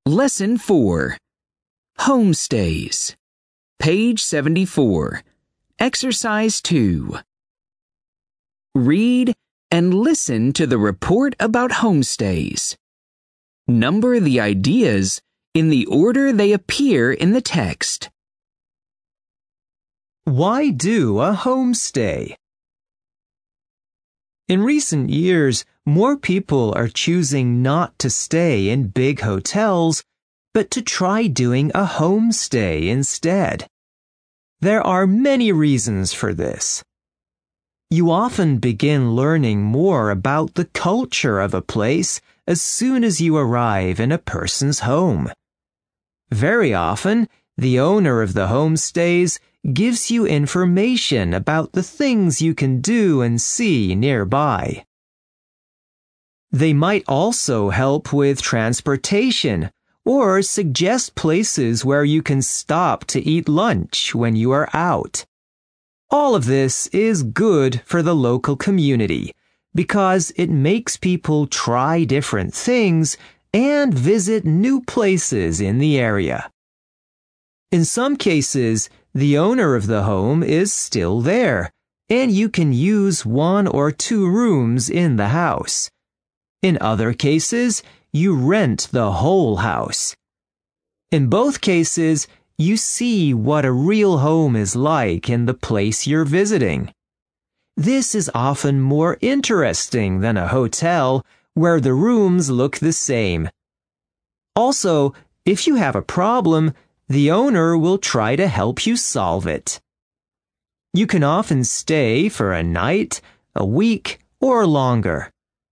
Lesson 4. Homestays. Page 74. Exercise 2. Read and listen to the report about homestays. Number the ideas in the order they appear in the text. Why do a homestay? In recent years, more people are choosing not to stay in big hotels, but to try doing a homestay instead. There are many reasons for this. You often begin learning more about the culture of a place as soon as you arrive in a person's home. Very often, the owner of the homestays gives you information about the things you can do and see nearby. They might also help with transportation or suggest places where you can stop to eat lunch when you are out. All of this is good for the local community because it makes people try different things and visit new places in the area. In some cases, the owner of the home is still there, and you can use 1 or 2 rooms in the house. In other cases, you rent the whole house. In both cases, you see what a real home is like in the place you're visiting. This is often more interesting than a hotel where the rooms look the same. Also, if you have a problem, the owner will try to help you solve it. You can often stay for a night, a week, or longer.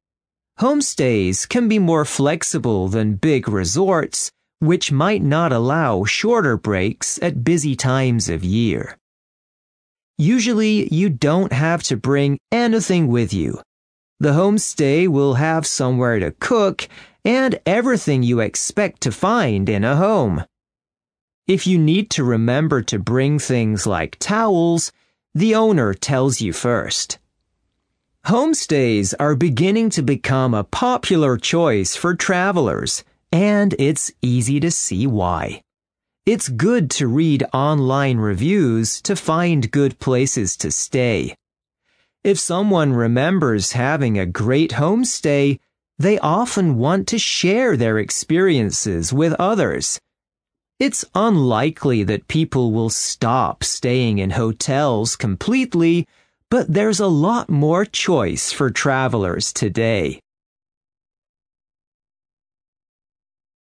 Homestays can be more flexible than big resorts, which might not allow shorter breaks at busy times of year. Usually, you don't have to bring anything with you. The homestay will have somewhere to cook and everything you expect to find in a home. If you need to remember to bring things like towels, the owner tells you first. Homestays are beginning to become a popular choice for travelers, and it's easy to see why. It's good to read online reviews to find good places to stay. If someone remembers having a great homestay, they often want to share their experiences with others. It's unlikely that people will stop staying in hotels completely, but there's a lot more choice for travelers today.